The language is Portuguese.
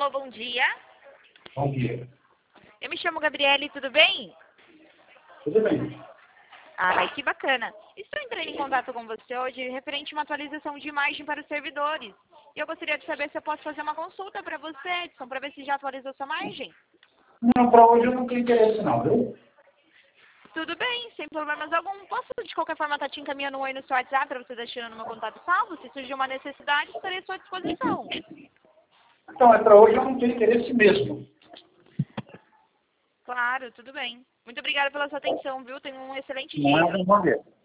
Alô, bom dia. Bom dia. Eu me chamo Gabriele, tudo bem? Tudo bem. Ai, que bacana. Estou entrando em contato com você hoje referente a uma atualização de imagem para os servidores. E eu gostaria de saber se eu posso fazer uma consulta para você, Edson, para ver se já atualizou sua imagem. Não, para hoje eu não tenho interesse não, viu? Tudo bem, sem problemas algum. Posso, de qualquer forma, estar te encaminhando um oi no seu WhatsApp para você deixar no meu contato salvo? Se surgir uma necessidade, estarei à sua disposição. Então, para hoje eu não tenho interesse mesmo. Claro, tudo bem. Muito obrigada pela sua atenção, viu? Tenha um excelente Não é dia. responder.